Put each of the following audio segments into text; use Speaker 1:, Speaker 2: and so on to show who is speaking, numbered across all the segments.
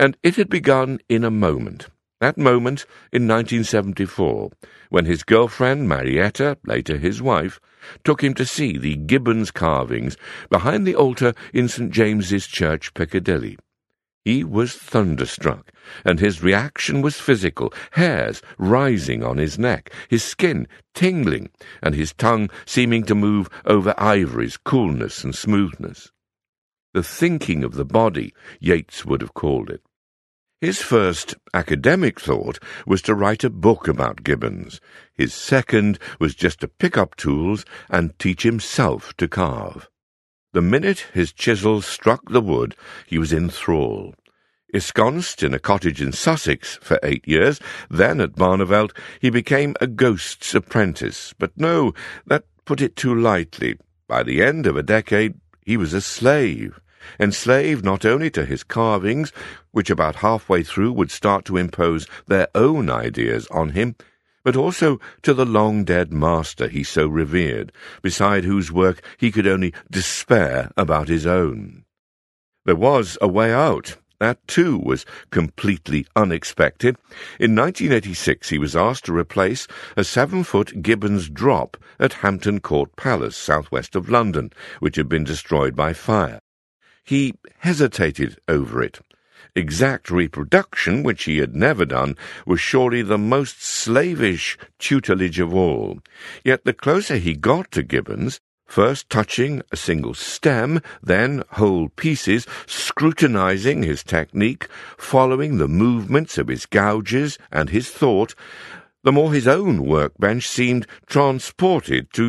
Speaker 1: and it had begun in a moment. That moment in 1974, when his girlfriend Marietta, later his wife, took him to see the Gibbons carvings behind the altar in St. James's Church, Piccadilly. He was thunderstruck, and his reaction was physical, hairs rising on his neck, his skin tingling, and his tongue seeming to move over ivory's coolness and smoothness. The thinking of the body, Yeats would have called it. His first academic thought was to write a book about Gibbons. His second was just to pick up tools and teach himself to carve. The minute his chisel struck the wood, he was in thrall. Ensconced in a cottage in Sussex for 8 years, then at Barneveld, he became a ghost's apprentice. But no, that put it too lightly. By the end of a decade, he was a slave. Enslaved not only to his carvings, which about halfway through would start to impose their own ideas on him, but also to the long-dead master he so revered, beside whose work he could only despair about his own. There was a way out. That, too, was completely unexpected. In 1986 he was asked to replace a 7-foot Gibbons drop at Hampton Court Palace, southwest of London, which had been destroyed by fire. He hesitated over it. Exact reproduction, which he had never done, was surely the most slavish tutelage of all. Yet the closer he got to Gibbons, first touching a single stem, then whole pieces, scrutinizing his technique, following the movements of his gouges and his thought, the more his own workbench seemed transported to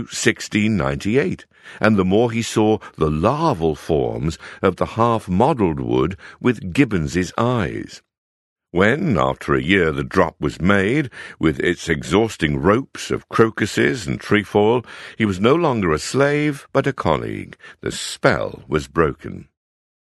Speaker 1: 1698, and the more he saw the larval forms of the half-modelled wood with Gibbons's eyes. When, after a year, the drop was made, with its exhausting ropes of crocuses and trefoil, he was no longer a slave, but a colleague. The spell was broken.